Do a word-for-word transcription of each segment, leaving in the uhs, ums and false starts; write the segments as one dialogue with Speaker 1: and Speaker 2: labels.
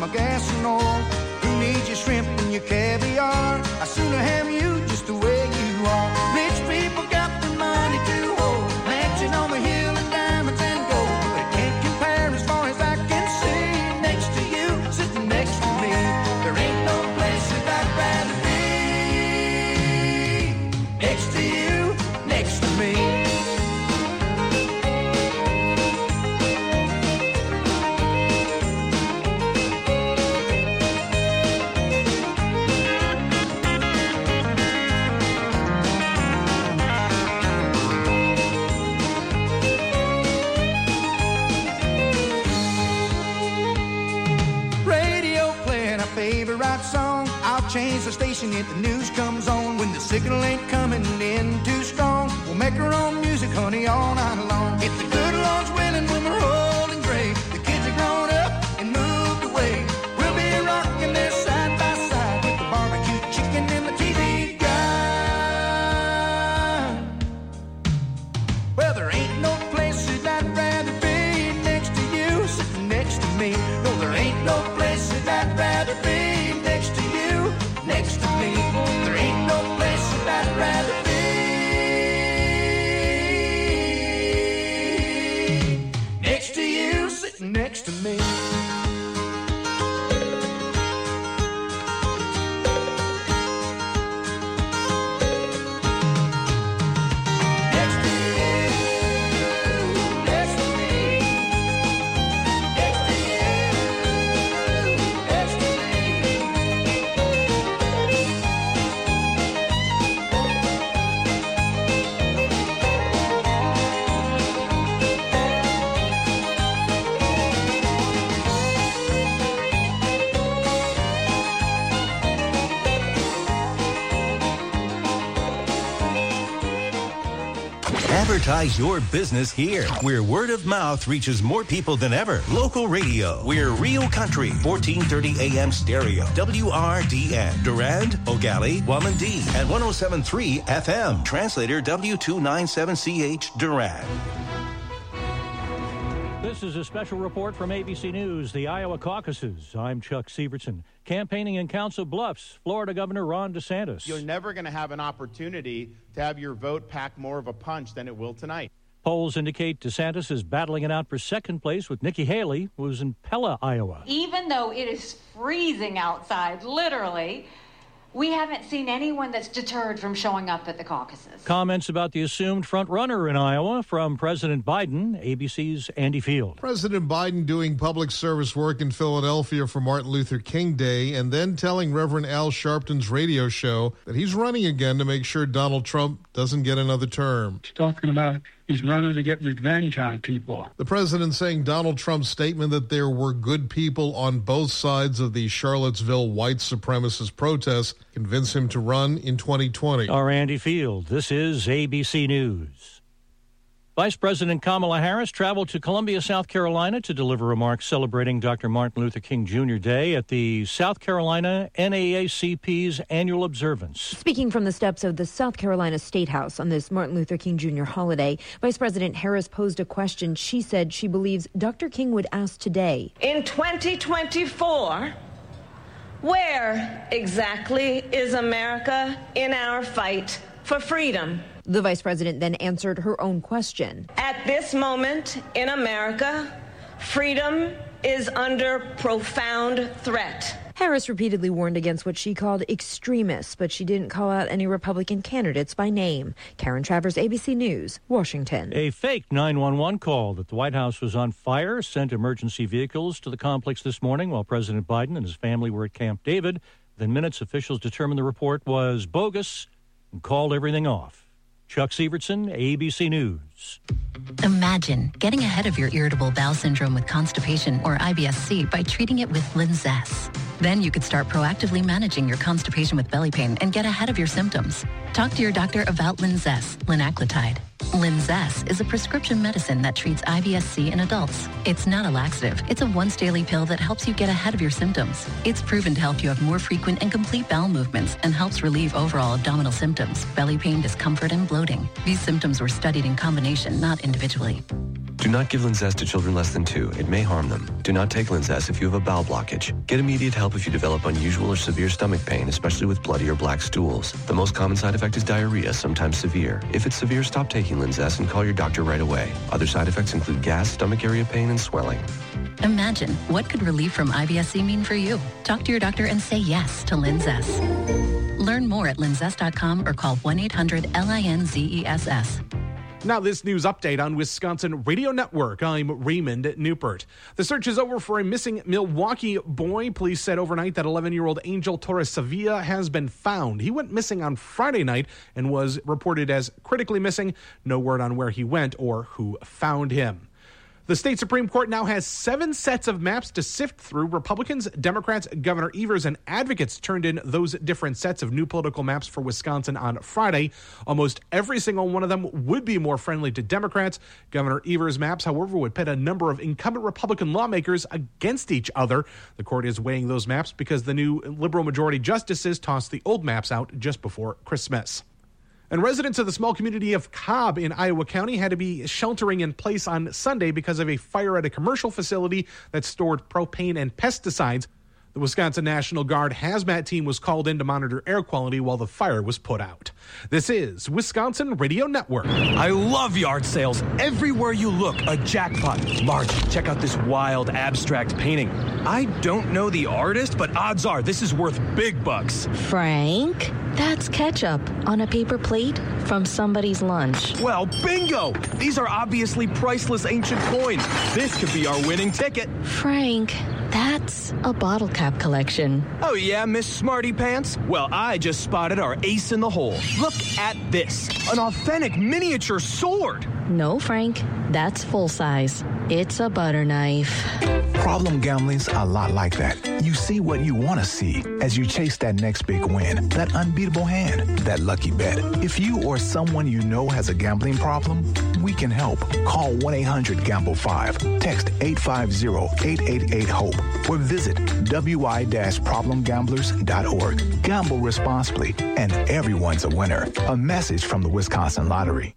Speaker 1: my gas and oil. Who needs your shrimp and your caviar? I sooner have you just the way you are. Rich people got the money to hold, mansion on the hill and diamonds and gold, but it can't compare as far as I can see. Next to you, sitting next to me, there ain't no place that I'd rather be. Next to you, next to me. Song. I'll change the station if the news comes on. When the signal ain't coming in too strong, we'll make our own music, honey, all night long. If the good Lord's willing, when we're old and gray, the kids are grown up and moved away, we'll be rocking there side by side with the barbecue chicken and the T V guide. Well, there ain't no place that I'd rather be. Next to you, sitting next to me. No, there ain't no place that I'd rather be. Next to me, there ain't no place that I'd rather be. Next to you, sitting next to me.
Speaker 2: Advertise your business here, where word of mouth reaches more people than ever. Local radio. We're Real Country, fourteen thirty A M stereo. W R D N. Durand, Ogali, Wamandee, and one oh seven point three F M. Translator W two ninety-seven C H Durand.
Speaker 3: This is a special report from A B C News, the Iowa caucuses. I'm Chuck Severson. Campaigning in Council Bluffs, Florida Governor Ron DeSantis.
Speaker 4: You're never going to have an opportunity to have your vote pack more of a punch than it will tonight.
Speaker 3: Polls indicate DeSantis is battling it out for second place with Nikki Haley, who's in Pella, Iowa.
Speaker 5: Even though it is freezing outside, literally, we haven't seen anyone that's deterred from showing up at the caucuses.
Speaker 3: Comments about the assumed front-runner in Iowa from President Biden, A B C's Andy Field.
Speaker 6: President Biden doing public service work in Philadelphia for Martin Luther King Day and then telling Reverend Al Sharpton's radio show that he's running again to make sure Donald Trump doesn't get another term.
Speaker 7: He's talking about he's running to get revenge on people.
Speaker 6: The president saying Donald Trump's statement that there were good people on both sides of the Charlottesville white supremacist protests convinced him to run in twenty twenty.
Speaker 3: Our Andy Field. This is A B C News. Vice President Kamala Harris traveled to Columbia, South Carolina to deliver remarks celebrating Doctor Martin Luther King Junior Day at the South Carolina N double A C P's annual observance.
Speaker 8: Speaking from the steps of the South Carolina State House on this Martin Luther King Junior holiday, Vice President Harris posed a question she said she believes Doctor King would ask today.
Speaker 9: In twenty twenty-four, where exactly is America in our fight for freedom?
Speaker 8: The vice president then answered her own question.
Speaker 9: At this moment in America, freedom is under profound threat.
Speaker 8: Harris repeatedly warned against what she called extremists, but she didn't call out any Republican candidates by name. Karen Travers, A B C News, Washington.
Speaker 3: A fake nine one one call that the White House was on fire sent emergency vehicles to the complex this morning while President Biden and his family were at Camp David. Within minutes, officials determined the report was bogus and called everything off. Chuck Severson, A B C News.
Speaker 10: Imagine getting ahead of your irritable bowel syndrome with constipation or I B S C by treating it with Linzess. Then you could start proactively managing your constipation with belly pain and get ahead of your symptoms. Talk to your doctor about Linzess, linaclotide. Linzess is a prescription medicine that treats I B S C in adults. It's not a laxative. It's a once-daily pill that helps you get ahead of your symptoms. It's proven to help you have more frequent and complete bowel movements and helps relieve overall abdominal symptoms, belly pain, discomfort, and bloating. These symptoms were studied in combination, not individually.
Speaker 11: Do not give Linzess to children less than two. It may harm them. Do not take Linzess if you have a bowel blockage. Get immediate help if you develop unusual or severe stomach pain, especially with bloody or black stools. The most common side effect is diarrhea, sometimes severe. If it's severe, stop taking Linzess and call your doctor right away. Other side effects include gas, stomach area pain, and swelling.
Speaker 10: Imagine, what could relief from I B S C mean for you? Talk to your doctor and say yes to Linzess. Learn more at linzess dot com or call one eight hundred L I N Z E S S.
Speaker 12: Now this news update on Wisconsin Radio Network. I'm Raymond Newport. The search is over for a missing Milwaukee boy. Police said overnight that eleven-year-old Angel Torres Sevilla has been found. He went missing on Friday night and was reported as critically missing. No word on where he went or who found him. The state Supreme Court now has seven sets of maps to sift through. Republicans, Democrats, Governor Evers, and advocates turned in those different sets of new political maps for Wisconsin on Friday. Almost every single one of them would be more friendly to Democrats. Governor Evers' maps, however, would pit a number of incumbent Republican lawmakers against each other. The court is weighing those maps because the new liberal majority justices tossed the old maps out just before Christmas. And residents of the small community of Cobb in Iowa County had to be sheltering in place on Sunday because of a fire at a commercial facility that stored propane and pesticides. The Wisconsin National Guard hazmat team was called in to monitor air quality while the fire was put out. This is Wisconsin Radio Network.
Speaker 13: I love yard sales. Everywhere you look, a jackpot. Marge, check out this wild abstract painting. I don't know the artist, but odds are this is worth big bucks.
Speaker 14: Frank, that's ketchup on a paper plate from somebody's lunch.
Speaker 13: Well, bingo! These are obviously priceless ancient coins. This could be our winning ticket.
Speaker 14: Frank, that's a bottle cap collection.
Speaker 13: Oh yeah, Miss Smarty Pants? Well, I just spotted our ace in the hole. Look at this. An authentic miniature sword.
Speaker 14: No, Frank, that's full size. It's a butter knife.
Speaker 15: Problem gambling's a lot like that. You see what you want to see as you chase that next big win, that unbeatable hand, that lucky bet. If you or someone you know has a gambling problem, we can help. Call one eight hundred gamble five, text eight five zero, eight eight eight, HOPE, or visit w i dash problem gamblers dot org. Gamble responsibly, and everyone's a winner. A message from the Wisconsin Lottery.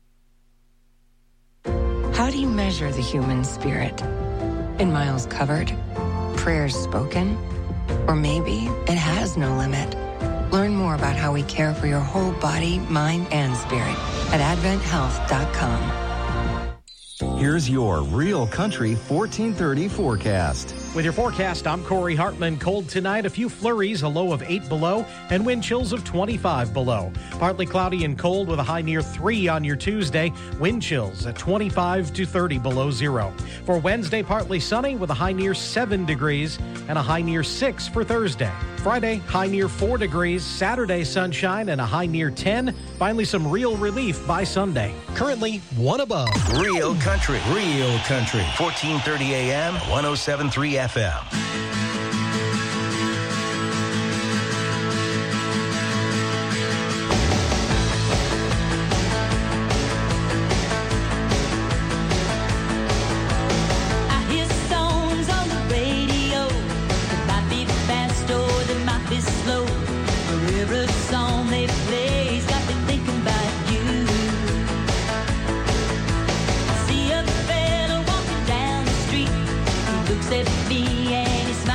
Speaker 16: How do you measure the human spirit? In miles covered? Prayers spoken? Or maybe it has no limit. Learn more about how we care for your whole body, mind, and spirit at advent health dot com.
Speaker 17: Here's your Real Country fourteen thirty forecast.
Speaker 18: With your forecast, I'm Corey Hartman. Cold tonight, a few flurries, a low of eight below, and wind chills of twenty-five below. Partly cloudy and cold with a high near three on your Tuesday. Wind chills at twenty-five to thirty below zero. For Wednesday, partly sunny with a high near seven degrees and a high near six for Thursday. Friday, high near four degrees. Saturday, sunshine and a high near ten. Finally, some real relief by Sunday. Currently, one above.
Speaker 2: Real Country. Real Country. fourteen thirty A M, one oh seven point three F M.
Speaker 19: At me and he smiles.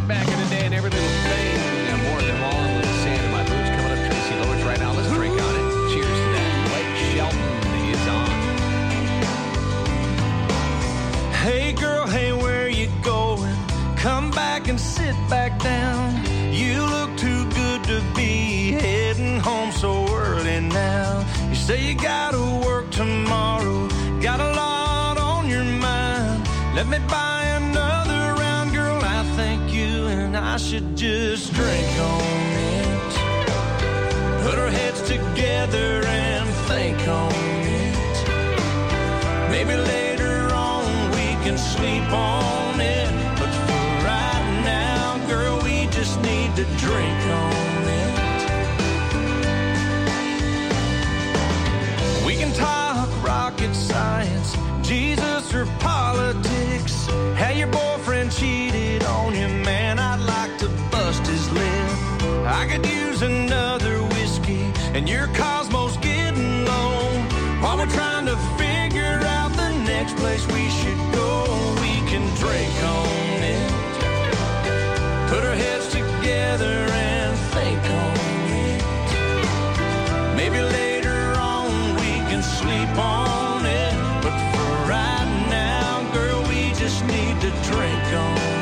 Speaker 19: back in the day and every little thing. I'm more than all on little sand in my boots. Coming up, Tracy Lords right now. Let's drink on it. Cheers to that. Blake Shelton is on.
Speaker 1: Hey girl, hey, where you going? Come back and sit back down. You look too good to be heading home so early now. You say you gotta work tomorrow, got a lot on your mind. Let me buy another round, girl, I think you and I should just drink on it. Put our heads together and think on it. Maybe later on we can sleep on it. But for right now, girl, we just need to drink on it. We can talk rocket science, Jesus or politics. How your boyfriend cheated on you, man, I'd like to bust his lip. I could use another whiskey, and your Cosmo's getting low. While we're trying to figure out the next place we should go, we can drink on it. Put our heads together and think on it. Maybe later on we can sleep on it. But for right now, girl, we just need to drink on it.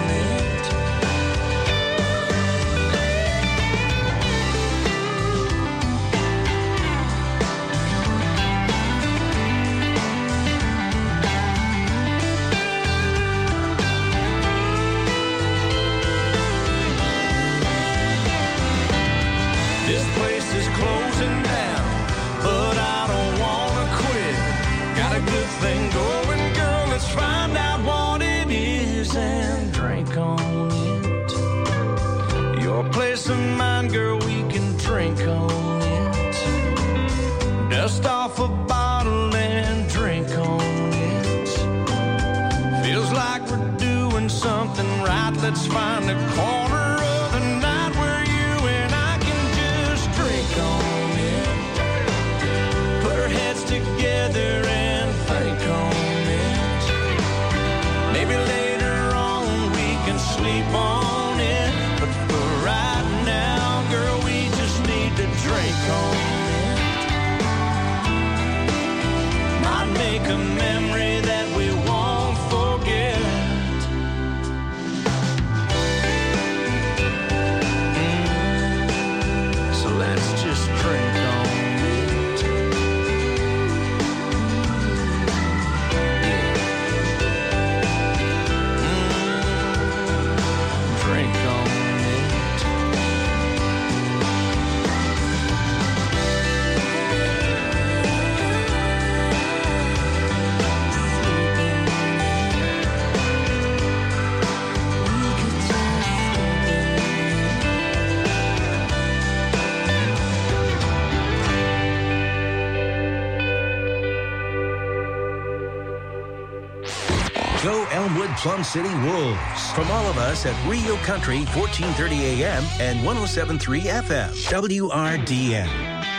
Speaker 1: This place is closing down, but I don't wanna quit. Got a good thing going, girl, let's find out what it is and drink on it. Your place or mine, girl, we can drink on it. Dust off a bottle and drink on it. Feels like we're doing something right. Let's find a corner of the night where you and I can just drink on it. Put our heads together and think on it. Maybe later on we can sleep on it. But for right now, girl, we just need to drink on it. Might make a memory that we won't forget. Mm. So let's just drink on it. Mm. Drink on it.
Speaker 2: Go Elmwood Plum City Wolves. From all of us at Rio Country, fourteen thirty A M and one oh seven point three F M, W R D N.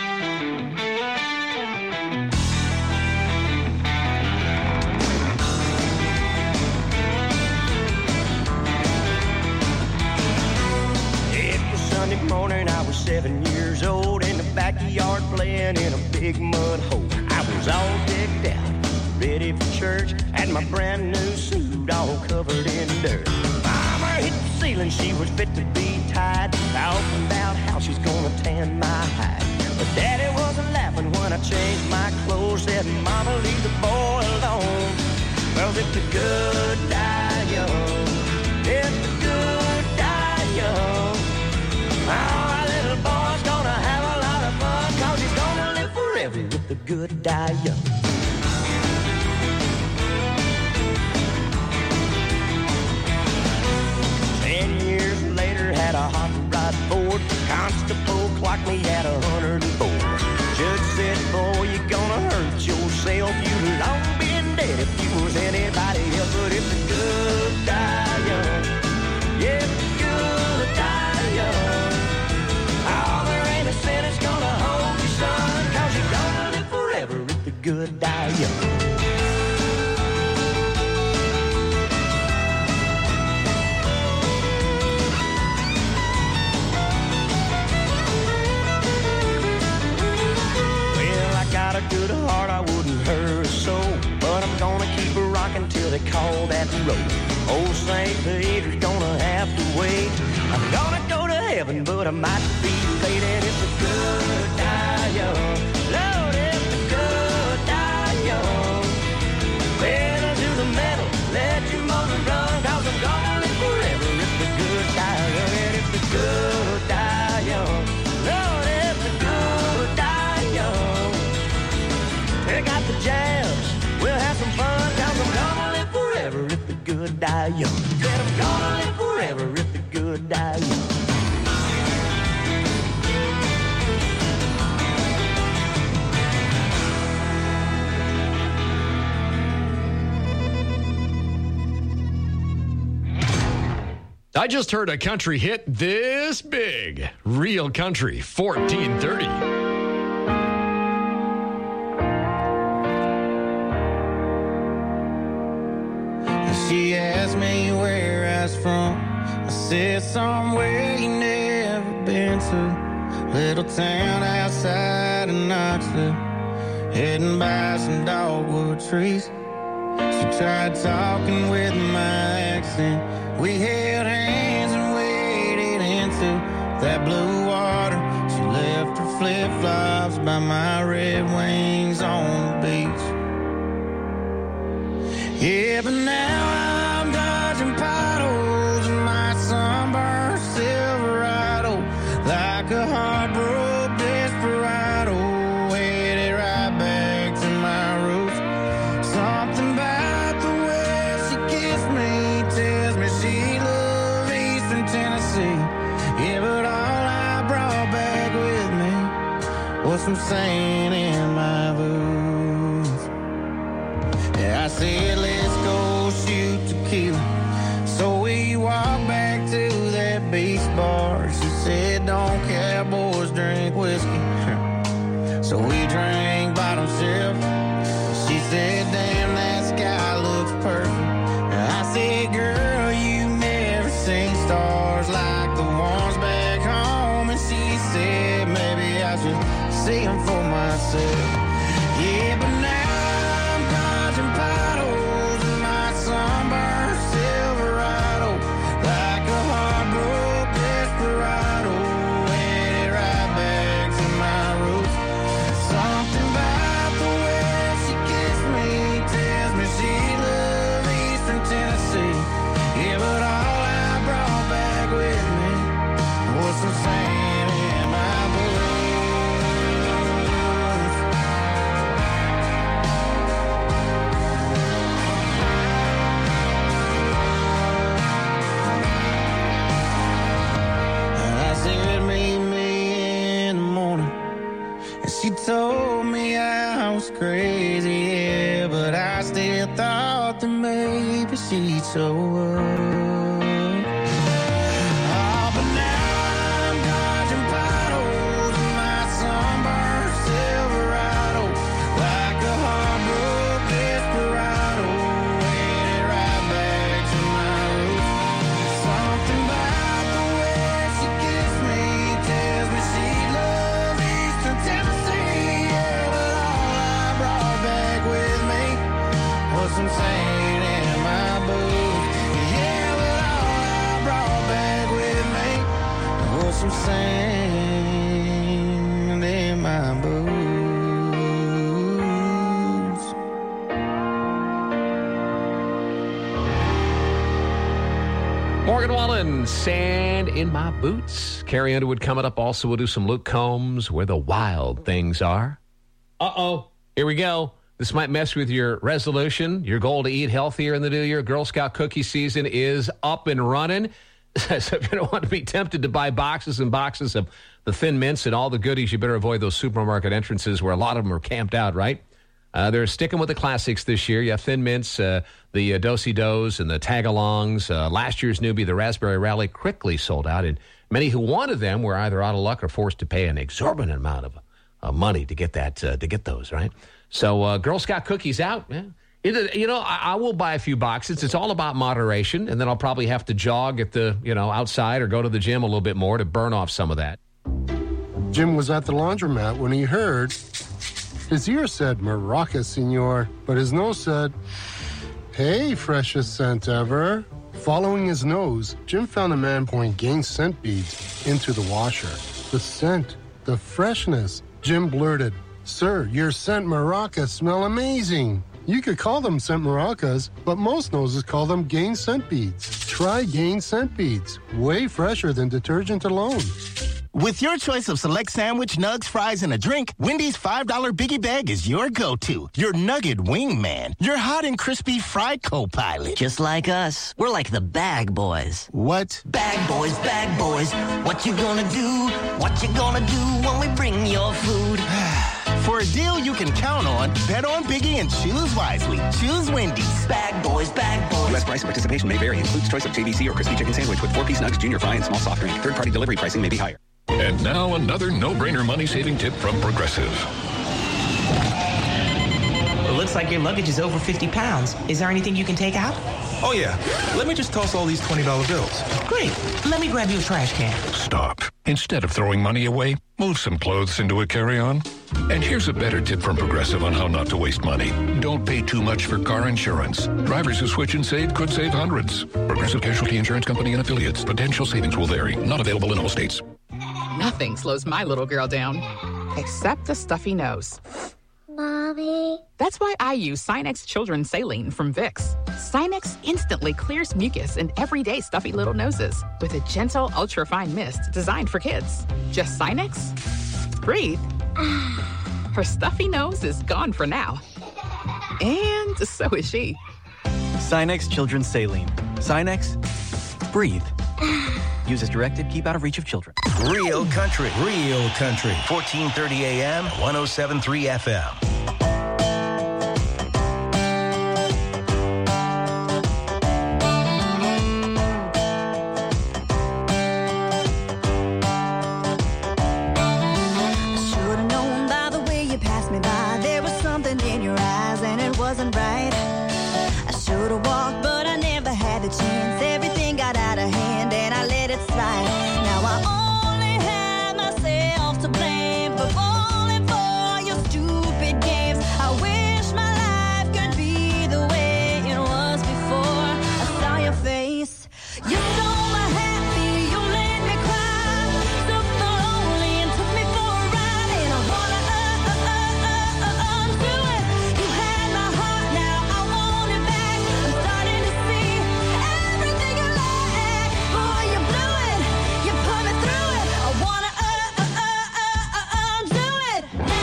Speaker 1: It was Sunday morning, I was seven years old, in the backyard playing in a big mud hole. I was all decked out, ready for church, had my brand new suit all covered in dirt. Mama hit the ceiling, she was fit to be tied, talking about how she's gonna tan my hide. But Daddy wasn't laughing when I changed my clothes, said, Mama, leave the boy alone. Well, if the good die young, if the good die young, oh, our little boy's gonna have a lot of fun, cause he's gonna live forever if the good die young. Ten years later, had a hot rod Ford. Constable clocked me at a hundred and four. Judge said, boy, you're gonna hurt yourself. You'd long been dead if you was anybody else. But if the good die young, yeah, if the good die young, oh, there ain't a sin that's gonna hold you, son, cause you're gonna live forever if the good die young.
Speaker 20: back to road. Old Saint Peter's gonna have to wait. I'm gonna go to heaven, but I might be late. And if the good die young, Lord, if the good die young, pedal to the metal, let your motor run, cause I'm gonna live forever if the good die young. And if the good die young, Lord, if the good die young, they got the jams, we'll have some fun, cause I'm gonna live forever if the good die young. Said I'm gonna live forever if the good die young.
Speaker 19: I just heard a country hit this big. Real Country, fourteen thirty.
Speaker 1: She asked me where I was from. I said somewhere you never been to. Little town outside of Knoxville, heading by some dogwood trees. She tried talking with my accent. We held hands and waded into that blue water. She left her flip-flops by my Red Wings on the beach. Yeah, but now I'm dodging potholes in my sunburned Silverado, like a heartbroken desperado, headed right back to my roots. Something about the way she kissed me tells me she loved Eastern Tennessee. Yeah, but all I brought back with me was some sand in my boots. Yeah, I said, let's go shoot tequila. So we walked back to that beach bar. She said, don't cowboys drink whiskey. So we drank bottom shelf. She said, damn, that sky looks perfect. And I said, girl, you never seen stars like the ones back home. And she said, maybe I should see them for myself. Yeah, but now I'm dodging potholes in my sunburned Silverado, like a heartbroken desperado, headed right back to my roots. Something about the way she kissed me tells me she loved Eastern Tennessee. Yeah, but all I brought back with me was some sand in my boots. I said, meet me in the morning. And she told me I was crazy, yeah, but I still thought that maybe she'd show up. Oh, but now I'm dodging potholes in my sunburned Silverado, like a heartbroken desperado, headed right back to my roots. Something about the way she kissed me tells me she loves Eastern Tennessee. Yeah, but all I brought back with me was some sand in my boots. Yeah, but all I brought back with me was some sand in my boots.
Speaker 19: Morgan Wallen, Sand in My Boots. Carrie Underwood coming up. Also, we'll do some Luke Combs, Where the Wild Things Are. Uh-oh. Here we go. This might mess with your resolution, your goal to eat healthier in the new year. Girl Scout cookie season is up and running. So if you don't want to be tempted to buy boxes and boxes of the Thin Mints and all the goodies, you better avoid those supermarket entrances where a lot of them are camped out, right? Uh, they're sticking with the classics this year. You have Thin Mints, uh, the uh, Do-Si-Dos, and the Tagalongs. Uh, last year's newbie, the Raspberry Rally, quickly sold out, and many who wanted them were either out of luck or forced to pay an exorbitant amount of uh, money to get that uh, to get those, right? So uh, Girl Scout cookies out. Yeah. It, you know, I, I will buy a few boxes. It's all about moderation, and then I'll probably have to jog at the, you know, outside or go to the gym a little bit more to burn off some of that.
Speaker 21: Jim was at the laundromat when he heard. His ear said, Maraca, senor, but his nose said, Hey, freshest scent ever. Following his nose, Jim found a man pouring Gain scent beads into the washer. The scent, the freshness. Jim blurted, "Sir, your scent maracas smell amazing." You could call them scent maracas, but most noses call them Gain scent beads. Try Gain scent beads. Way fresher than detergent alone.
Speaker 4: With your choice of select sandwich, nugs, fries, and a drink, Wendy's five dollar Biggie Bag is your go-to. Your nugget wingman. Your hot and crispy fry co-pilot.
Speaker 22: Just like us. We're like the bag boys.
Speaker 4: What?
Speaker 22: Bag boys, bag boys. What you gonna do? What you gonna do when we bring your food?
Speaker 4: For a deal you can count on, bet on Biggie and choose wisely. Choose Wendy's.
Speaker 22: Bag boys, bag boys.
Speaker 23: U S price and participation may vary. Includes choice of J V C or crispy chicken sandwich with four-piece nugs, junior fry, and small soft drink. Third-party delivery pricing may be higher.
Speaker 24: And now another no-brainer money-saving tip from Progressive.
Speaker 25: It looks like your luggage is over fifty pounds. Is there anything you can take out?
Speaker 26: Oh, yeah. Let me just toss all these twenty dollar bills.
Speaker 25: Great. Let me grab you a trash can.
Speaker 24: Stop. Instead of throwing money away, move some clothes into a carry-on. And here's a better tip from Progressive on how not to waste money. Don't pay too much for car insurance. Drivers who switch and save could save hundreds. Progressive Casualty Insurance Company and affiliates. Potential savings will vary. Not available in all states.
Speaker 27: Nothing slows my little girl down, except a stuffy nose.
Speaker 28: Mommy.
Speaker 27: That's why I use Sinex Children's Saline from Vicks. Sinex instantly clears mucus in everyday stuffy little noses with a gentle, ultra-fine mist designed for kids. Just Sinex? Breathe. Her stuffy nose is gone for now. And so is she.
Speaker 29: Sinex Children's Saline. Sinex, breathe. Use as directed. Keep out of reach of children.
Speaker 2: Real country. Real country. fourteen thirty A M, one oh seven point three F M.
Speaker 1: Should've known by the way you passed me by, there was something in your eyes and it wasn't right. I should've walked, but I never had the chance. Everything got out of hand and I let it slide. Now I only have myself to blame for falling for your stupid games. I wish my life could be the way it was before I saw your face. You stole my happy, you made me cry. Took the lonely and took me for a ride. And I wanna uh, uh, uh, uh, uh, undo it. You had my heart, now I want it back. I'm starting to see everything you like. Boy, you blew it, you put me through it. I wanna uh, uh, uh, uh, uh, undo it.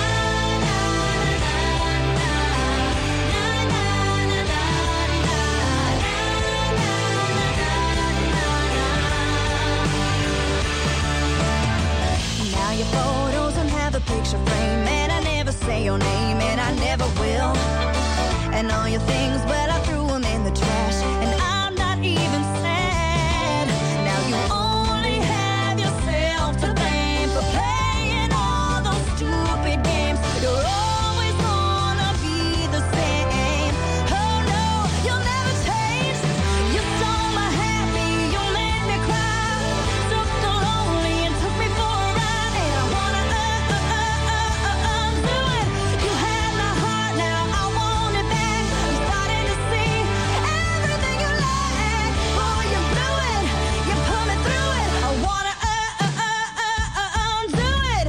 Speaker 1: Now your photos don't have a picture frame, and I never say your name, and I never will. And all your things, well, I threw them in the trash, and I'm not even sad. Now you only have yourself to blame for playing all those stupid games. You're always gonna be the same. Oh no, you'll never change. You stole my happy, you made me cry. Took the lonely and took me for a ride. And I wanna uh, uh, uh, uh, uh, undo it. You had my heart, now I want it back. I'm starting to see everything you like. Boy, you blew it, you put me through it. I wanna uh, uh, uh, uh, uh, undo it.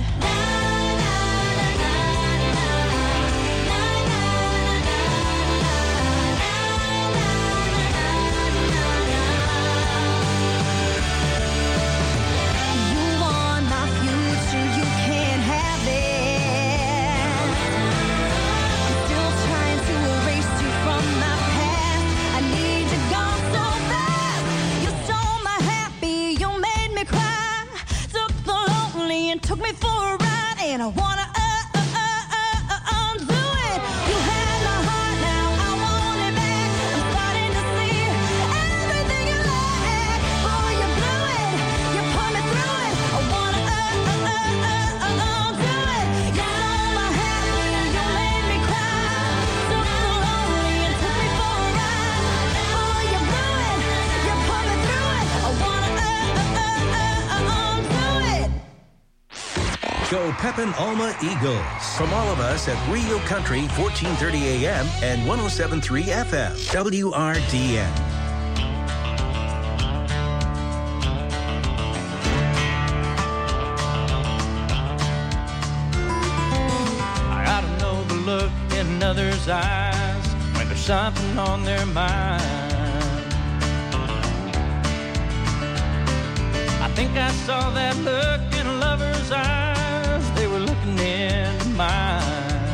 Speaker 1: You want my future, you can't have it. I'm still trying to erase you from my past. I need you gone so fast. You stole my happy, you made me cry. Took the lonely and took me for a ride. And I wanna uh, uh, uh, uh, uh, undo it. You had my heart, now I want it back. I'm starting to see everything you like. Boy, you blew it, you put me through it. I wanna uh, uh, uh, uh, uh, undo it. You stole my happy, you made me cry. Took the lonely and took me for a ride. Boy, you blew it, you put me through it. I wanna uh, uh, uh, uh, uh, undo it.
Speaker 2: Go Pepin Alma Eagles. From all of us at Rio Country, fourteen thirty A M and one oh seven point three F M, W R D N.
Speaker 20: I ought to know the look in others' eyes when there's something on their mind. I think I saw that look in a lover's eyes. They were looking into mine.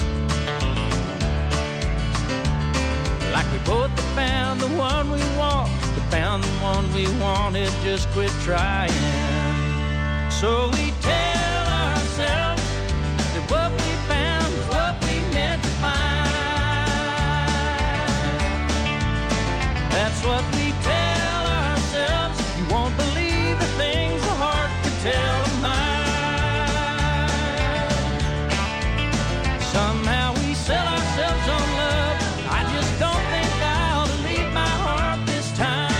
Speaker 20: Like we both have found the one we want, but found the one we wanted, just quit trying. So we tell ourselves that what we found was what we meant to find. That's what we tell ourselves. You won't believe the things the heart can tell of mine. Somehow we sell ourselves on love. I just don't think I ought to leave my heart this time.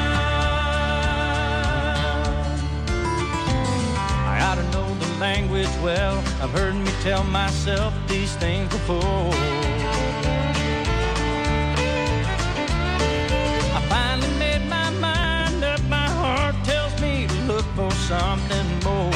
Speaker 20: I ought to know the language well. I've heard me tell myself these things before. I finally made my mind up. My heart tells me to look for something more.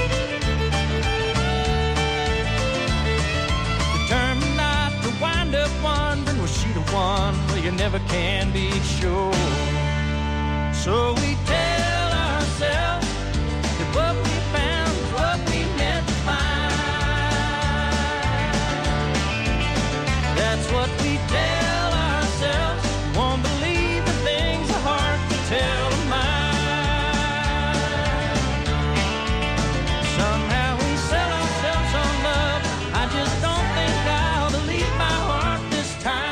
Speaker 20: Determined not to wind up wondering, was she the one? Well, you never can be sure. So we tell ourselves that what we found is what we meant to find. That's what we tell ourselves. Won't believe the things the heart can tell of mine. Somehow we sell ourselves on love. I just don't think I ought to leave my heart this time.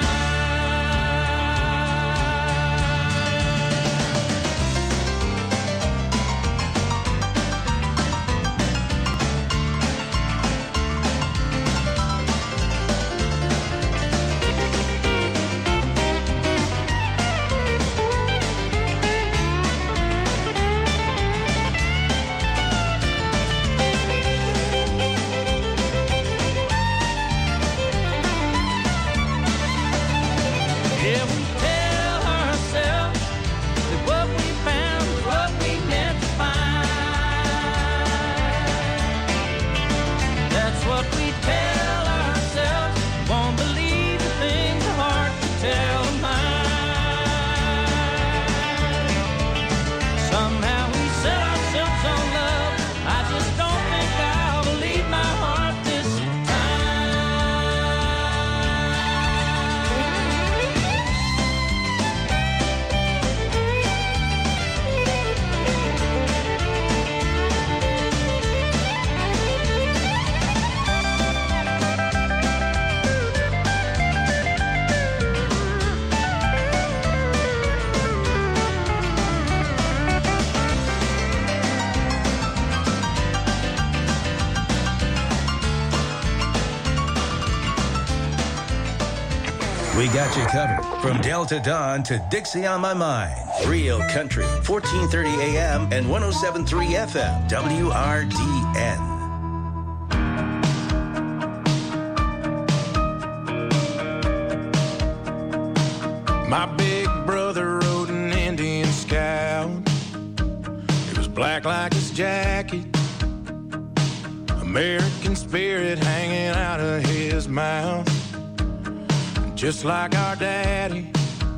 Speaker 20: Yeah, we tell ourselves that what we found is what we meant to find. That's what we tell ourselves. Won't believe the things the heart can tell of mine. Somehow we sell ourselves on love. I just don't think I ought to leave my heart this
Speaker 2: We got you covered. From Delta Dawn to Dixie on My Mind. Rio Country, fourteen thirty A M and one oh seven point three F M, W R D N.
Speaker 3: My big brother rode an Indian Scout. It was black like his jacket. American spirit hanging out of his mouth. Just like our daddy,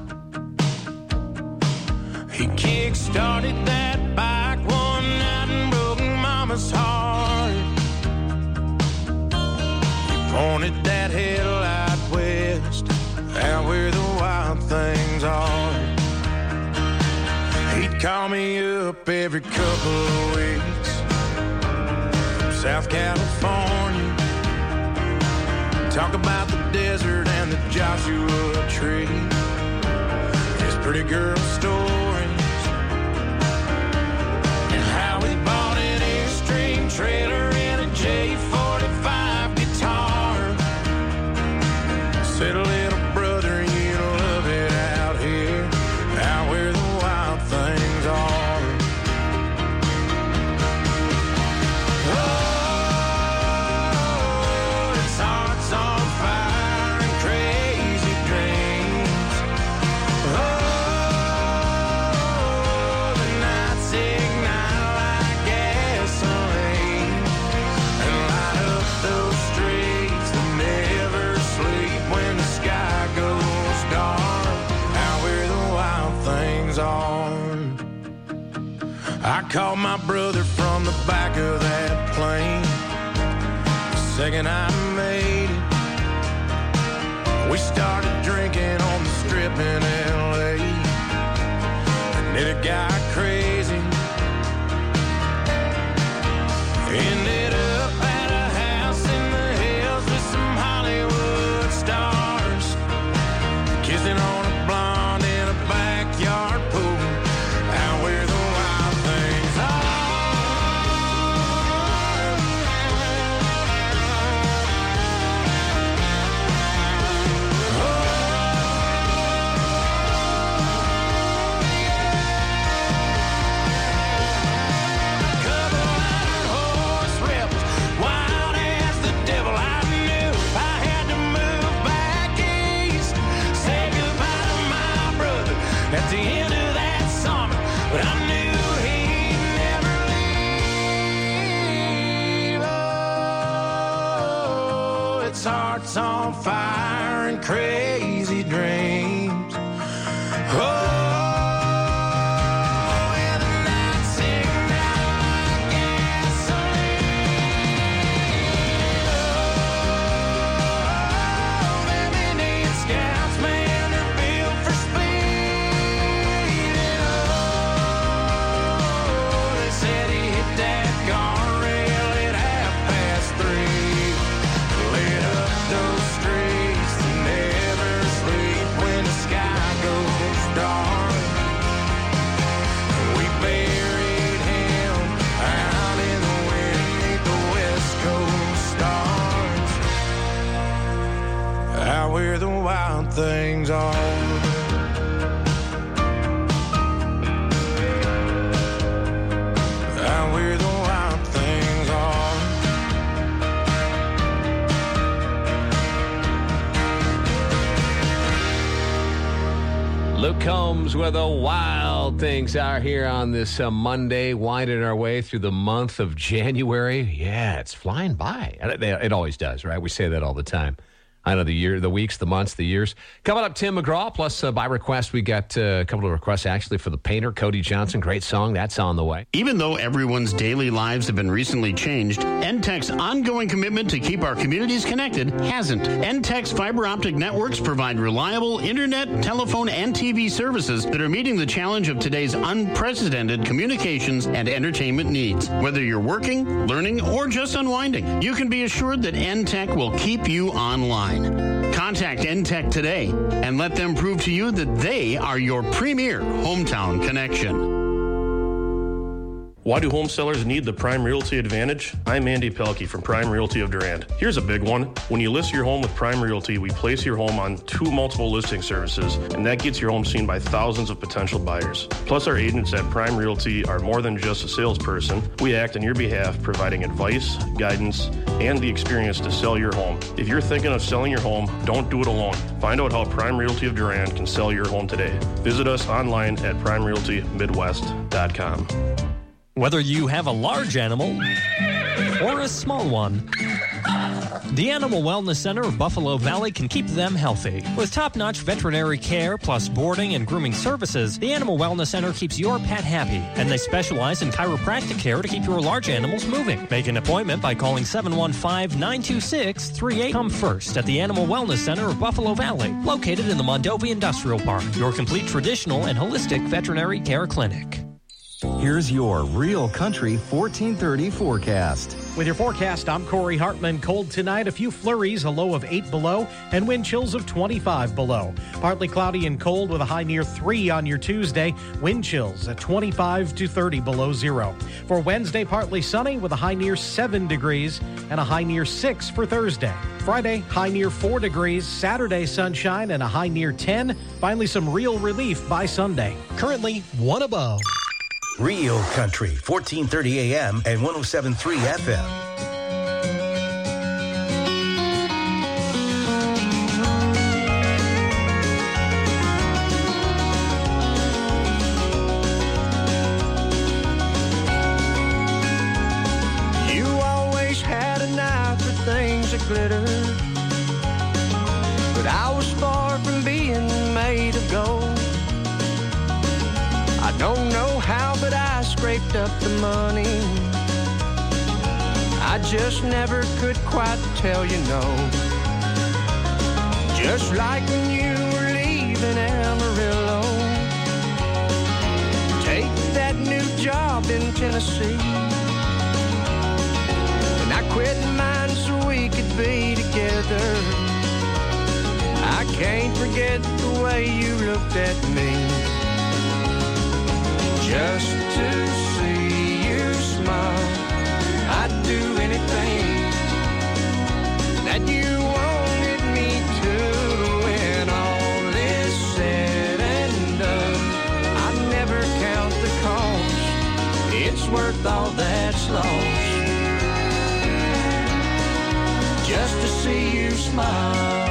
Speaker 3: he kick-started that bike one night and broke Mama's heart. He pointed that headlight west, out where the wild things are. He'd call me up every couple of weeks from South California. Talk about the desert and the Joshua tree, his pretty girl stories, and how he bought an Airstream trailer and a J forty-five guitar. Said, little brother, you'll love it out here, out where the wild things are. Oh, barn. I called my brother from the back of that plane. The second I made it, we started drinking on the strip in L A. And it got crazy. Ended up at a house in the hills with some Hollywood stars, kissing on a blonde in a backyard pool, out where the wild things at the end of that summer, but I knew he'd never leave. Oh, it's hearts on fire and crazy dreams. Oh. Where the wild things are. Out where the wild things are.
Speaker 19: Luke Combs, where the wild things are, here on this uh, Monday, winding our way through the month of January. Yeah, it's flying by. It, it always does, right? We say that all the time. I know the year, the weeks, the months, the years. Coming up, Tim McGraw. Plus, uh, by request, we got uh, a couple of requests, actually, for The Painter, Cody Johnson. Great song. That's on the way.
Speaker 5: Even though everyone's daily lives have been recently changed, N T E C's ongoing commitment to keep our communities connected hasn't. N T E C's fiber optic networks provide reliable internet, telephone, and T V services that are meeting the challenge of today's unprecedented communications and entertainment needs. Whether you're working, learning, or just unwinding, you can be assured that N T E C will keep you online. Contact N T E C today and let them prove to you that they are your premier hometown connection.
Speaker 6: Why do home sellers need the Prime Realty Advantage? I'm Andy Pelkey from Prime Realty of Durand. Here's a big one. When you list your home with Prime Realty, we place your home on two multiple listing services, and that gets your home seen by thousands of potential buyers. Plus, our agents at Prime Realty are more than just a salesperson. We act on your behalf, providing advice, guidance, and the experience to sell your home. If you're thinking of selling your home, don't do it alone. Find out how Prime Realty of Durand can sell your home today. Visit us online at prime realty midwest dot com.
Speaker 7: Whether you have a large animal or a small one, the Animal Wellness Center of Buffalo Valley can keep them healthy. With top-notch veterinary care plus boarding and grooming services, the Animal Wellness Center keeps your pet happy, and they specialize in chiropractic care to keep your large animals moving. Make an appointment by calling seven one five, nine two six, three eight. Come first at the Animal Wellness Center of Buffalo Valley, located in the Mondovi Industrial Park, your complete traditional and holistic veterinary care clinic.
Speaker 17: Here's your Real Country fourteen thirty forecast.
Speaker 18: With your forecast, I'm Corey Hartman. Cold tonight, a few flurries, a low of eight below, and wind chills of twenty-five below. Partly cloudy and cold with a high near three on your Tuesday. Wind chills at twenty-five to thirty below zero. For Wednesday, partly sunny with a high near seven degrees and a high near six for Thursday. Friday, high near four degrees. Saturday, sunshine and a high near ten. Finally, some real relief by Sunday. Currently, one above.
Speaker 2: Real Country, fourteen thirty A M and one oh seven point three F M.
Speaker 20: You always had an eye for things that glitter, but I was far from being made of gold. I don't know how, but I scraped up the money. I just never could quite tell you no. Just like when you were leaving Amarillo, take that new job in Tennessee. And I quit mine so we could be together. I can't forget the way you looked at me. Just to see you smile, I'd do anything that you wanted me to. When all is said and done, I'd never count the cost. It's worth all that's lost just to see you smile.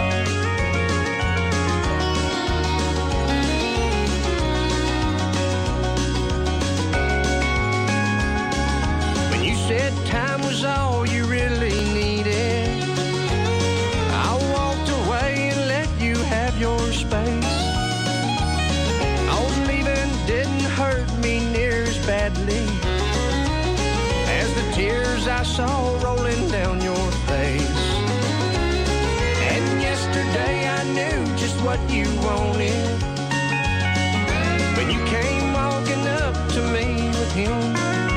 Speaker 20: Said time was all you really needed, I walked away and let you have your space. Old leaving didn't hurt me near as badly as the tears I saw rolling down your face. And yesterday I knew just what you wanted when you came walking up to me with him.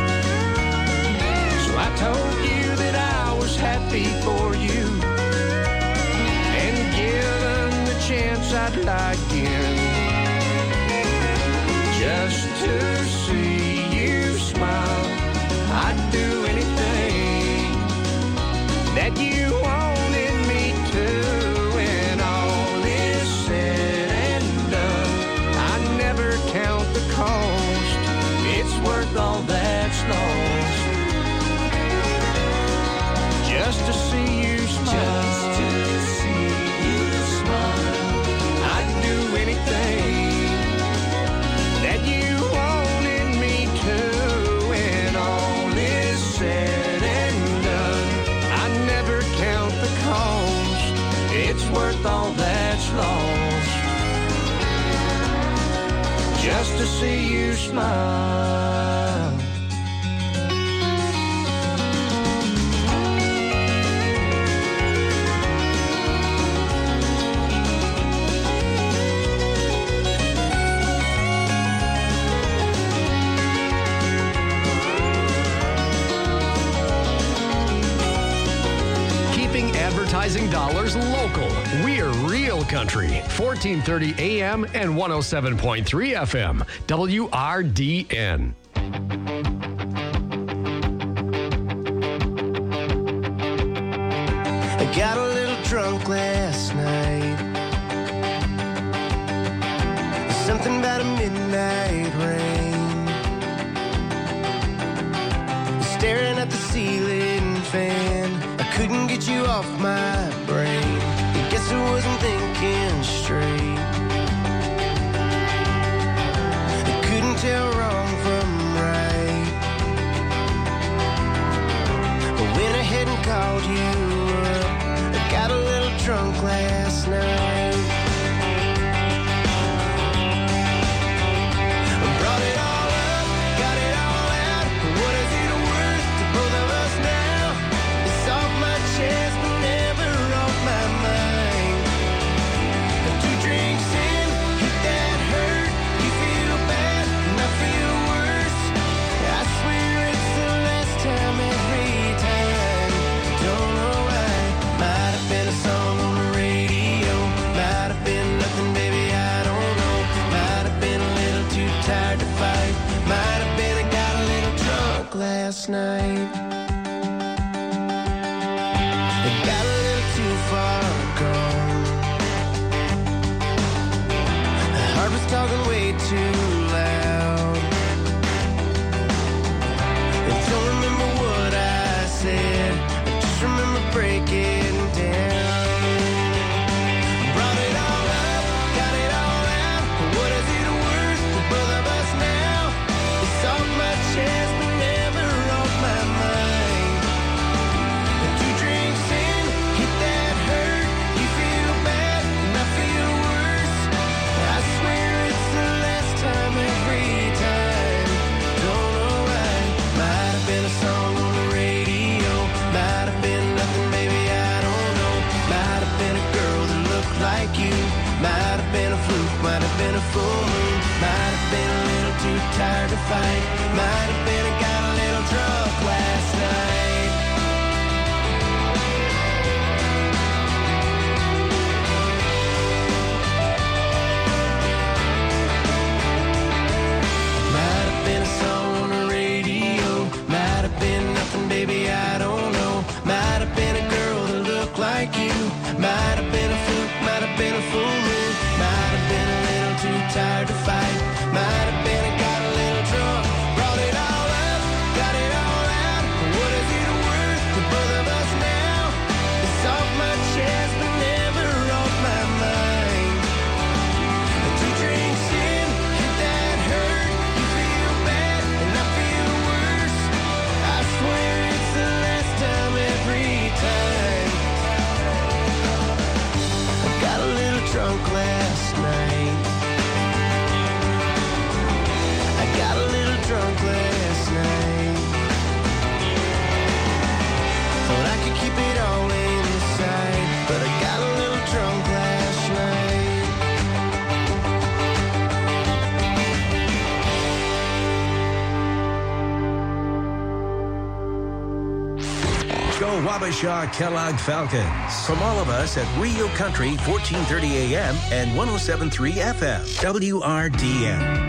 Speaker 20: I told you that I was happy for you, and given the chance I'd lie again, just to see you smile. I'd do anything that you wanted me to. When all is said and done, I never count the cost. It's worth all that's lost just to see you smile. Just to see you smile. I'd do anything that you wanted me to. When all is said and done, I never count the cost. It's worth all that's lost just to see you smile.
Speaker 8: Advertising dollars local. We're Real Country, fourteen thirty A M and one oh seven point three F M, W R D N.
Speaker 1: I got a little drunk last night. Something about a midnight rain. Staring at the ceiling fan, couldn't get you off my brain. I guess I wasn't thinking straight. I couldn't tell wrong from right. But went ahead and called you up. I got a little drunk last night. I brought it all up, got it all out. What is it worth to both of us now? It's off my chest, but never off my mind. Two drinks in, hit that hurt. You feel bad, and I feel worse. I swear it's the last time every time. Don't know why. Might have been a song on the radio. Might have been nothing, baby, I don't know. Might have been a little too tired to fight. Might have been I got a little drunk last night. Got a little too far gone. The heart was talking way too loud. I don't remember what I said, I just remember breaking down. Brought it all up, got it all out. What is it worth to both of us now? It's off my chest, but never off my mind.
Speaker 20: tired to fight. Might have been I got a little drunk last night. Might have been a song on the radio. Might have been nothing, baby, I don't know. Might have been a girl that looked like you. Might have been a fluke, might have been a full moon. Might have been a little too tired to fight. Might have been I got a little drunk. Brought it all up, got it all out. What is it worth to both of us now? It's off my chest but never off my mind. Two drinks in, hit that hurt. You feel bad and I feel worse. I swear it's the last time every time. I got a little drunk last night. I got a little drunk last night. Thought I could keep it all inside, but I got a little drunk last night.
Speaker 2: Go Wabasha Kellogg Falcons. From all of us at Rio Country, fourteen thirty A M and one oh seven point three F M, W R D N.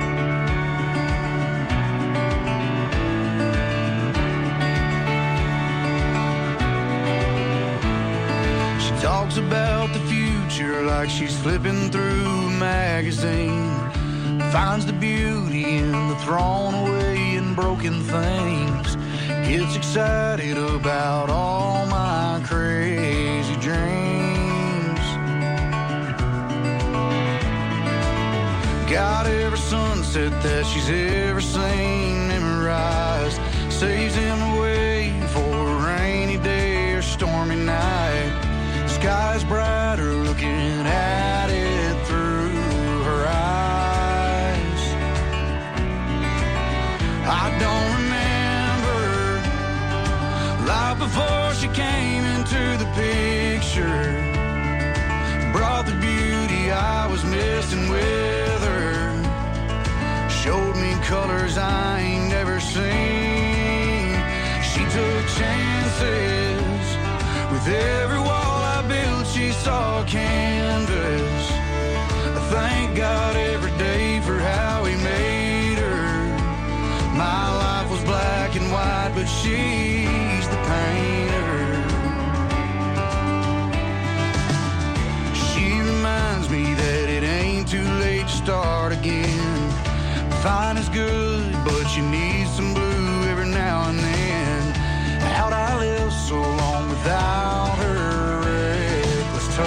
Speaker 1: Talks about the future like she's flipping through a magazine. Finds the beauty in the thrown away and broken things. Gets excited about all my crazy dreams. Got every sunset that she's ever seen memorized. Saves him away for a rainy day or stormy night. Sky's brighter looking at it through her eyes. I don't remember life before she came into the picture. Brought the beauty I was missing with her. Showed me colors I ain't never seen. She took chances with every wall built, she saw canvas. I thank God every day for how he made her. My life was black and white, but she's the painter. She reminds me that it ain't too late to start again. Fine is good, but you need some blue every now and then. How'd I live so long without her touch?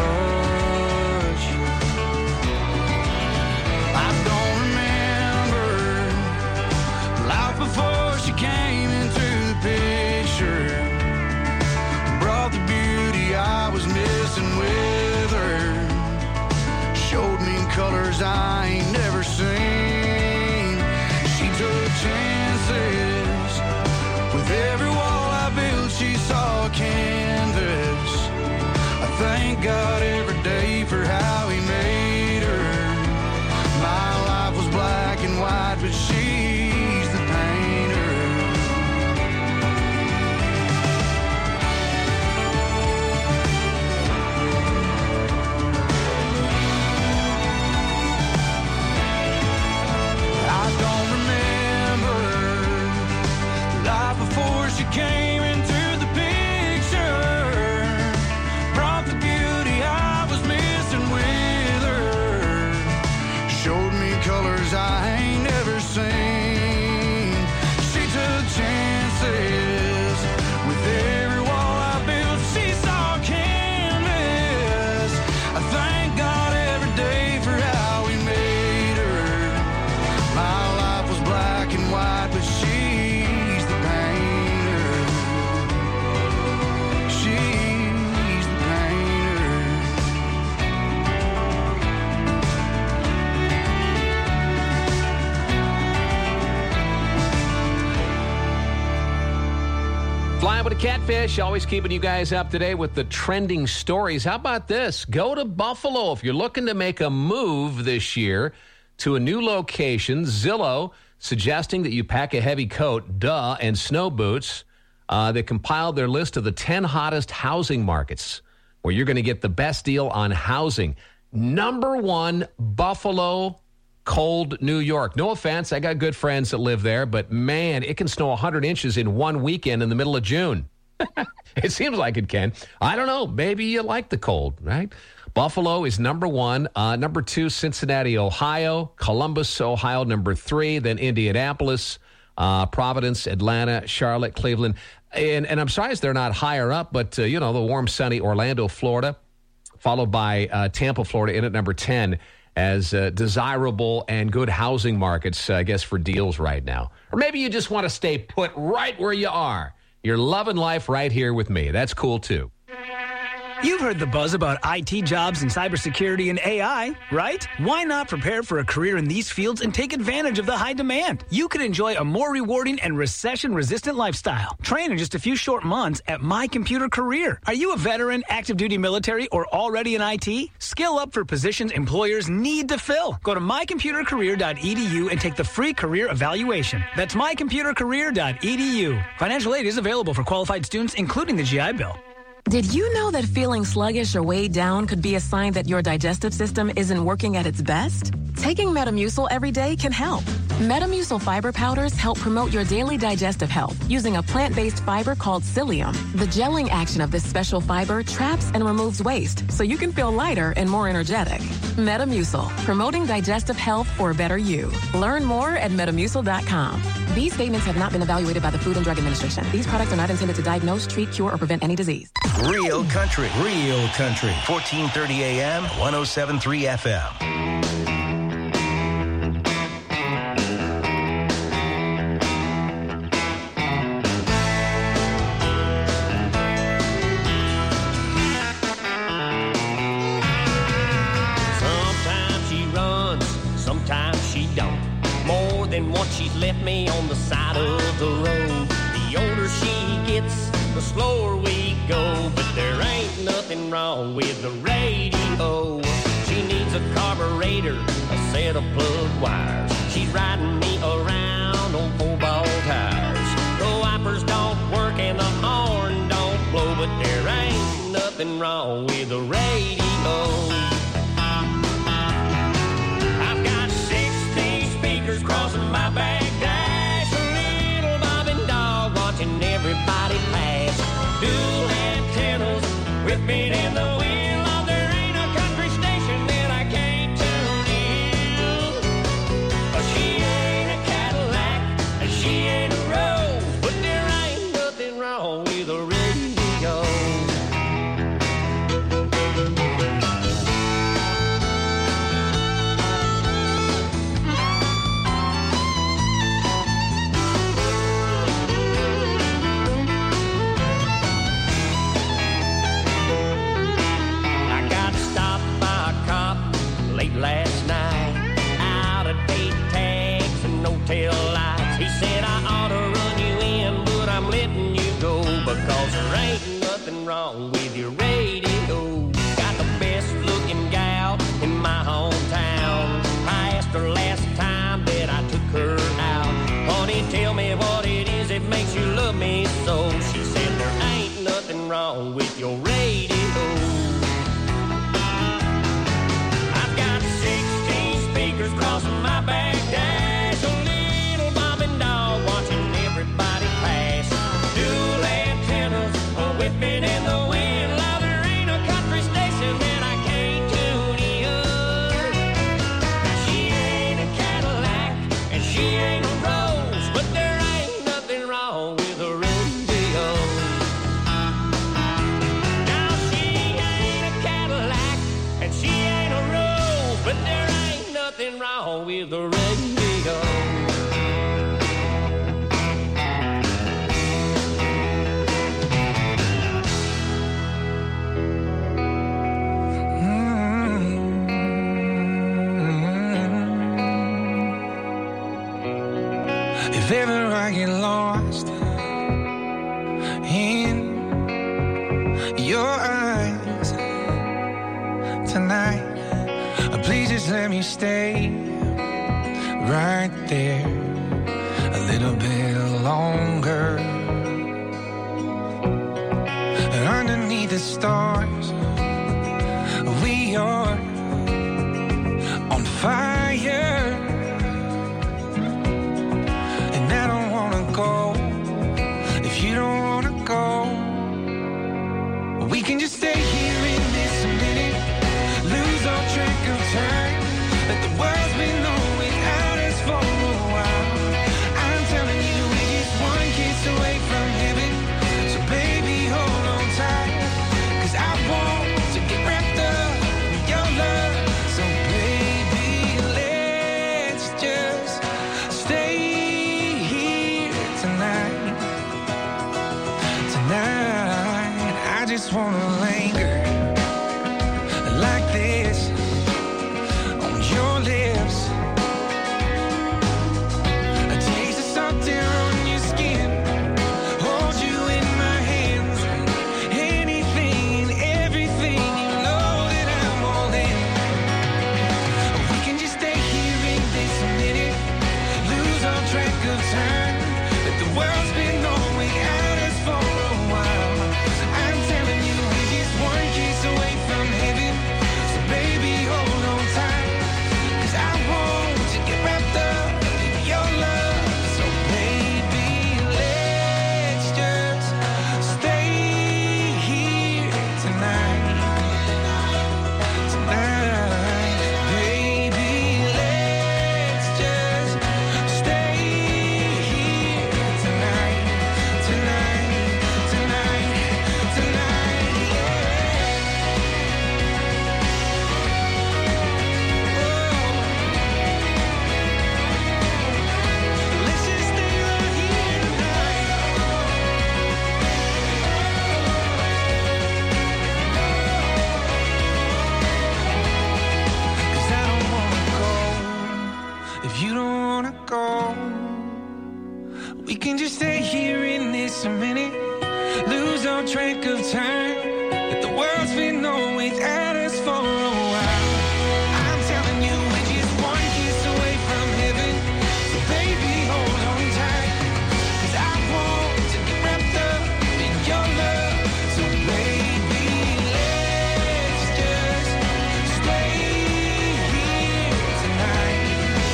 Speaker 1: I don't remember life before she came into the picture. Brought the beauty I was missing with her. Showed me colors I ain't never seen. She took chances with every wall I built. She saw canvas. Thank God every day for how he made her. My life was black and white, but she's the painter. I don't remember life before she came into the picture. Colors I ain't never seen. She took chances with every wall I built. She saw canvas. I thank God every day for how he made her. My life was black and white, but she's the painter. She's the painter.
Speaker 19: Flying with a Catfish, always keeping you guys up to date with the trending stories. How about this? Go to Buffalo if you're looking to make a move this year. to a new location. Zillow suggesting that you pack a heavy coat, duh, and snow boots. Uh, they compiled their list of the ten hottest housing markets where you're going to get the best deal on housing. Number one, Buffalo, cold New York. No offense, I got good friends that live there, but man, it can snow one hundred inches in one weekend in the middle of June. It seems like it can. I don't know. Maybe you like the cold, right? Buffalo is number one. Uh, number two, Cincinnati, Ohio. Columbus, Ohio, number three. Then Indianapolis, uh, Providence, Atlanta, Charlotte, Cleveland. And, and I'm surprised they're not higher up, but, uh, you know, the warm, sunny Orlando, Florida, followed by uh, Tampa, Florida, in at number ten as uh, desirable and good housing markets, uh, I guess, for deals right now. Or maybe you just want to stay put right where you are. You're loving life right here with me. That's cool, too.
Speaker 9: You've heard the buzz about I T jobs and cybersecurity and A I, right? Why not prepare for a career in these fields and take advantage of the high demand? You could enjoy a more rewarding and recession-resistant lifestyle. Train in just a few short months at My Computer Career. Are you a veteran, active duty military, or already in I T? Skill up for positions employers need to fill. Go to my computer career dot e d u and take the free career evaluation. That's my computer career dot e d u. Financial aid is available for qualified students, including the G I Bill.
Speaker 10: Did you know that feeling sluggish or weighed down could be a sign that your digestive system isn't working at its best? Taking Metamucil every day can help. Metamucil fiber powders help promote your daily digestive health using a plant-based fiber called psyllium. The gelling action of this special fiber traps and removes waste so you can feel lighter and more energetic. Metamucil, promoting digestive health for a better you. Learn more at metamucil dot com. These statements have not been evaluated by the Food and Drug Administration. These products are not intended to diagnose, treat, cure, or prevent any disease.
Speaker 2: Real country, real country. fourteen thirty A M, one oh seven point three F M.
Speaker 20: Than what she's left me on the side of the road. The older she gets, the slower we go. But there ain't nothing wrong with the radio. She needs a carburetor, a set of plug wires. She's riding me around on four ball tires. The wipers don't work and the horn don't blow. But there ain't nothing wrong with the radio. Crossing my back dash, a little bobbing dog watching everybody pass. Dual antennas with me in the wheel. Oh, there ain't a country station that I can't tune in. Oh, she ain't a Cadillac and she ain't a Rose, but there ain't nothing wrong with a radio. Last night, out of date tags and no tail lights. He said I ought to run you in, but I'm letting you go because there ain't nothing wrong with your radio. Got the best looking gal in my hometown. I asked her last time that I took her out. Honey, tell me what it is that makes you love me so. She said there ain't nothing wrong with your radio. Crossing my back dash, a little bobbing dog watching everybody pass. Dual antennas are whipping in the wind. Now there ain't a country station that I can't tune in. Now she ain't a Cadillac and she ain't a Rose, but there ain't nothing wrong with a radio. Now she ain't a Cadillac and she ain't a Rose, but there ain't nothing wrong with the radio.
Speaker 11: If ever I get lost in your eyes tonight, please just let me stay. right there a little bit longer. Underneath the stars, we are on fire. And I don't wanna go if you don't wanna go. We can just stay here in this minute, lose all track of time. Let the world's been on without us for a while. I'm telling you, we're just one kiss away from heaven. So baby, hold on tight, 'cause I want to get wrapped up in your love. So baby, let's just stay here tonight. Tonight, I just wanna linger like this on your lips. A taste of something on your skin, hold you in my hands. Anything and everything, you know that I'm all in. We can just stay here in this minute, lose all track of time. Let the world's been on without us for a while. I'm telling you, we're just one kiss away from heaven. So baby, hold on tight, 'cause I want to get wrapped up in your love. So baby, let's just stay here tonight. Tonight, baby, let's just stay here tonight. Tonight, tonight, tonight, yeah. Let's just stay right here tonight. 'Cause I don't wanna go if you don't wanna go. We can just stay here in this a minute, lose all track of time. Let the world's been on without us for a while. I'm telling you, we're just one kiss away from heaven. So baby, hold on tight, 'cause I want to get wrapped up in your love. So baby, let's just stay here tonight.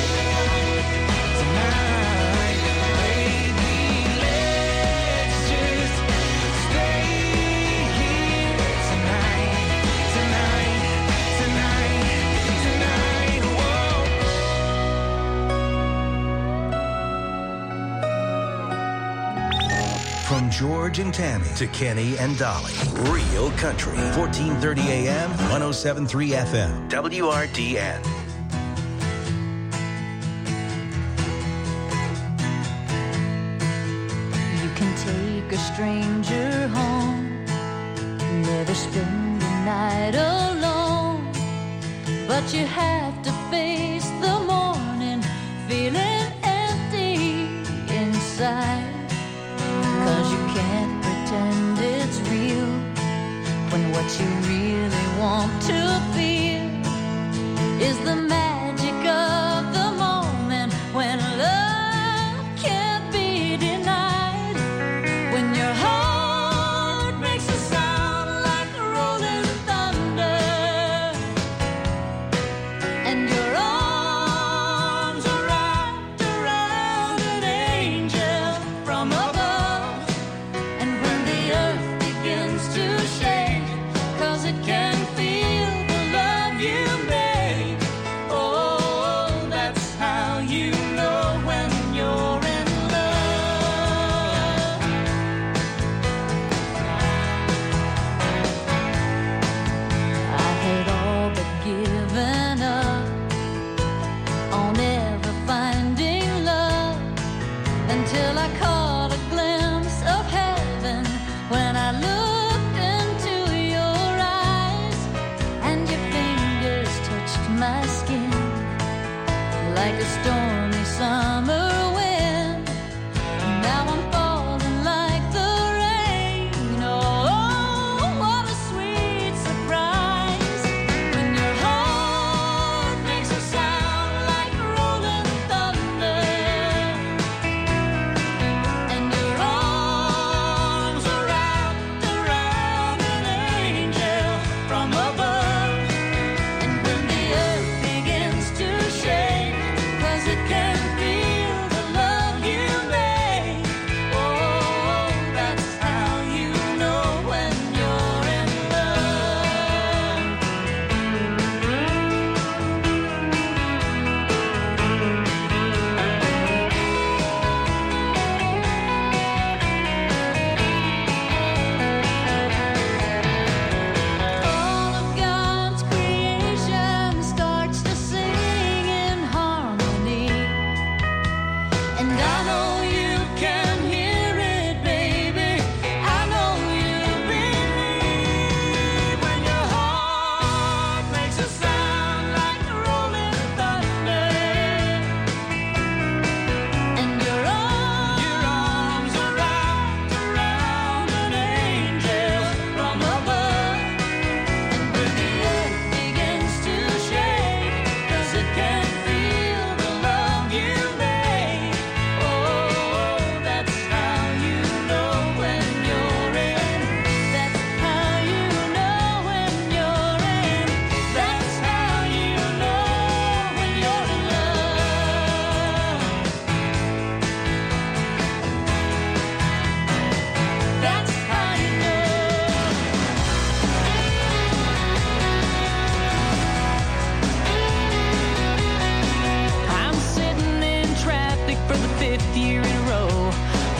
Speaker 11: Tonight, baby, let's just stay here tonight. Tonight, tonight, tonight, whoa.
Speaker 2: From George and Tammy to Kenny and Dolly. Real Country. fourteen thirty A M, one oh seven point three F M. W R D N.
Speaker 4: You can take a stranger home, never spend the night alone, but you have to face the morning feeling empty inside, 'cause you can't pretend it's real when what you really want to feel is the magic of the moment when love can't be denied. When your heart makes a sound like rolling thunder, and your arms are wrapped around an angel from above, and when the earth begins to shake, 'cause it can feel the love you make. Oh, that's how you know when you're in love. I had all but given up on ever finding love until I caught a glimpse of heaven when I looked into your eyes, and your fingers touched my skin like a stormy summer wind. Now I'm falling like the rain. Oh, what a sweet surprise when your heart makes a sound like rolling thunder.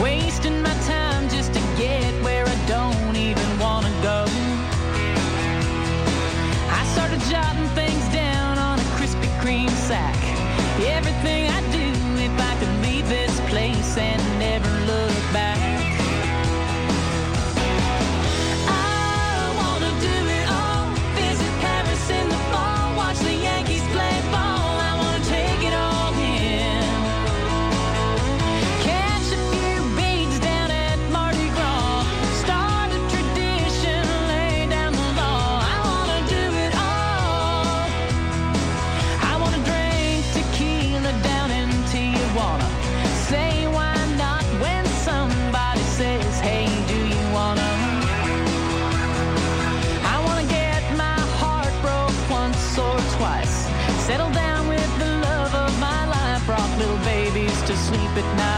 Speaker 4: wasting my time just to get where I don't even want to go. I started jotting things down on a Krispy Kreme sack. Everything I do, if I could leave this place and never look back. I wanna do it all. Visit Paris in the fall, watch the Yankees play ball. I wanna take it all in. Catch a few beads down at Mardi Gras. Start a tradition, lay down the law. I wanna do it all. I wanna drink tequila down in Tijuana. Say why not when somebody says, hey, do you wanna? I wanna get my heart broke once or twice. Settle down with the love of my life. Rock little babies to sleep at night.